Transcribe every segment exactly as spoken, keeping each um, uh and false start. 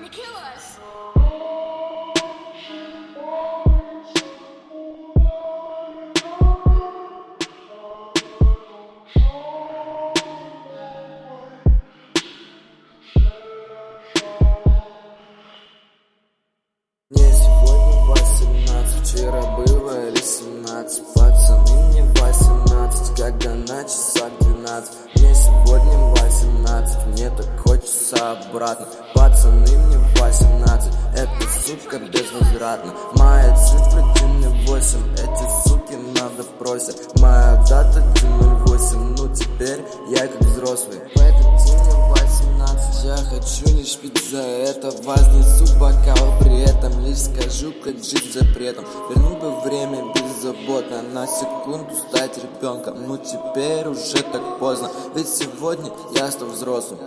to kill us. Мне сегодня восемнадцать, вчера было семнадцать. Пацаны, мне восемнадцать, когда на часах двенадцать. Мне сегодня восемнадцать, мне так хочется обратно. Пацаны, мне восемнадцать, это, сука, безвозвратно. Моя цифра один восемь, эти суки надо просят. Моя дата один восемь, ну теперь я как взрослый. В этот день мне восемнадцать, я хочу лишь пить за это. Вознесу бокал, при этом лишь скажу, как жить запретом. Верну бы время беззаботно, на секунду стать ребенком. Ну теперь уже так поздно, ведь сегодня я стал взрослым.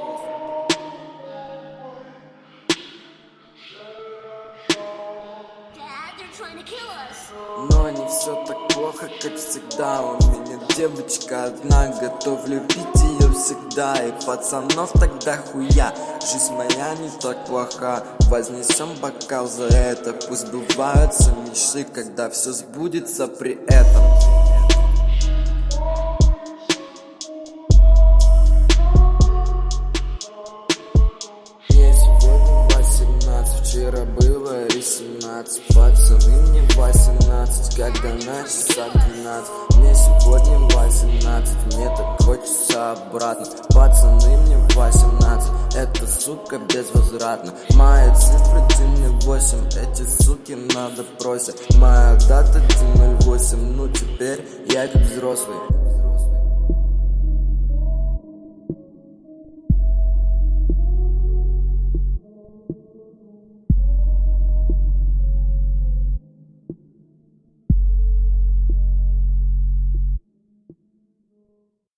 Но не все так плохо, как всегда. У меня девочка одна, готов любить ее всегда. И пацанов тогда хуя, жизнь моя не так плоха. Вознесем бокал за это, пусть сбываются мечты, когда все сбудется при этом. Мне сегодня восемнадцать, вчера было семнадцать. Пацаны, мне восемнадцать, когда на часах двенадцать. Мне сегодня восемнадцать, мне так хочется обратно. Пацаны, мне восемнадцать, это, сука, безвозвратно. Моя цифра один восемь, эти суки надо просят. Моя дата один восемь, ну теперь я как взрослый.